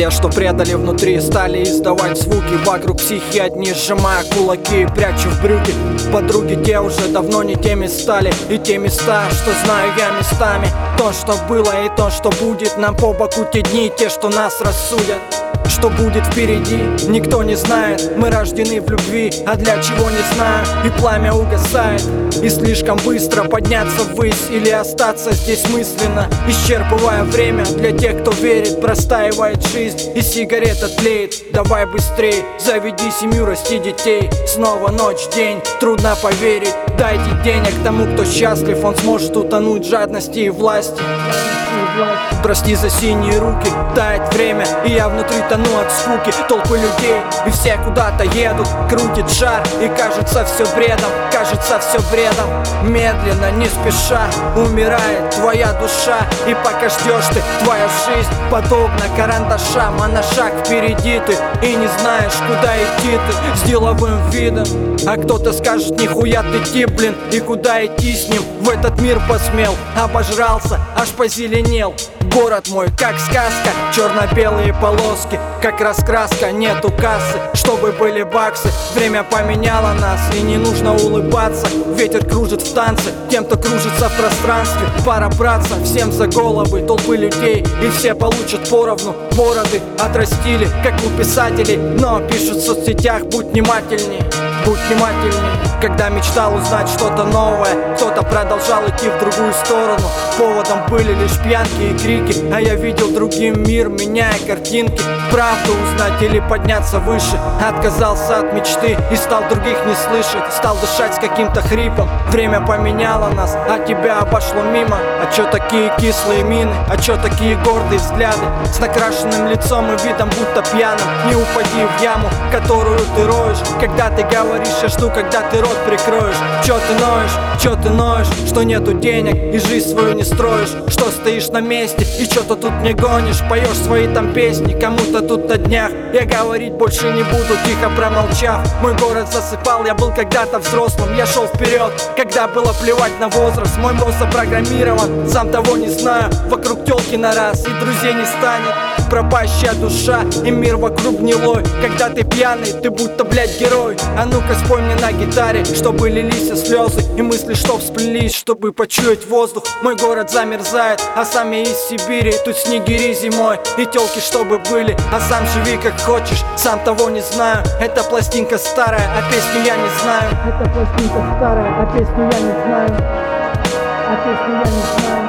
Те, что предали внутри, стали издавать звуки. Вокруг психи одни, сжимая кулаки и прячу в брюки. Подруги те уже давно не теми стали. И те места, что знаю я местами. То, что было и то, что будет. Нам по боку те дни, те, что нас рассудят. Что будет впереди, никто не знает. Мы рождены в любви, а для чего не знаю. И пламя угасает, и слишком быстро подняться ввысь или остаться здесь мысленно, исчерпывая время. Для тех, кто верит, простаивает жизнь, и сигарета тлеет. Давай быстрей, заведи семью, расти детей. Снова ночь, день, трудно поверить. Дайте денег тому, кто счастлив, он сможет утонуть в жадности и власти. Прости за синие руки, тает время, и я внутри тону от скуки. Толпы людей, и все куда-то едут. Крутит шар, и кажется все бредом. Кажется все бредом. Медленно, не спеша, умирает твоя душа. И пока ждешь ты, твоя жизнь подобна карандашам. А на шаг впереди ты, и не знаешь, куда идти ты с деловым видом. А кто-то скажет, нихуя ты тип, блин. И куда идти с ним, в этот мир посмел. Обожрался, аж позеленел. Город мой, как сказка, черно-белые полоски, как раскраска, нету кассы, чтобы были баксы. Время поменяло нас, и не нужно улыбаться. Ветер кружит в танце, тем, кто кружится в пространстве. Пора браться всем за головы, толпы людей, и все получат поровну. Бороды отрастили, как у писателей, но пишут в соцсетях, будь внимательней. Будь внимательней. Когда мечтал узнать что-то новое, кто-то продолжал идти в другую сторону. Поводом были лишь пьянки и крики, а я видел другим мир, меняя картинки. Правду узнать или подняться выше. Отказался от мечты и стал других не слышать. Стал дышать с каким-то хрипом. Время поменяло нас, а тебя обошло мимо. А чё такие кислые мины, а чё такие гордые взгляды? С накрашенным лицом и видом будто пьяным. Не упади в яму, которую ты роешь. Когда ты говоришь, я жду, когда ты рот прикроешь. Чё ты ноешь, что нету денег и жизнь свою не строишь? Что стоишь на месте и чё-то тут не гонишь? Поешь свои там песни кому-то тут на днях. Я говорить больше не буду, тихо промолчав. Мой город засыпал, я был когда-то взрослым. Я шел вперед, когда было плевать на возраст. Мой мозг запрограммирован, сам того не знаю. Вокруг тёлки на раз, и друзей не станет. Пропащая душа, и мир вокруг гнилой. Когда ты пьяный, ты будто, блядь, герой. А ну-ка спой мне на гитаре, чтобы лились слезы, и мысли, что всплелись, чтобы почуять воздух. Мой город замерзает, а сам я из Сибири. Тут снегири зимой, и тёлки чтобы были. А сам живи как хочешь, сам того не знаю. Эта пластинка старая, а песню я не знаю. Эта пластинка старая, а песню я не знаю. А песню я не знаю.